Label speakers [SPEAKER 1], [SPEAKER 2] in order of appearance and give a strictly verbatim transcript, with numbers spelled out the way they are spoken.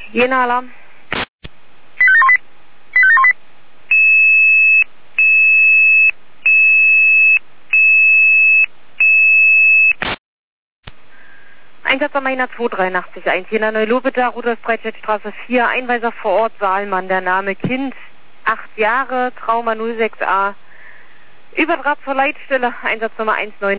[SPEAKER 1] Jena Alarm. Einsatz am Mainer zwei drei acht eins, Jena Neulobita, Rudolf Breitscheidstraße vier, Einweiser vor Ort, Saalmann, der Name Kind, acht Jahre, Trauma null sechs a, Überdraht zur Leitstelle, Einsatznummer eins neun.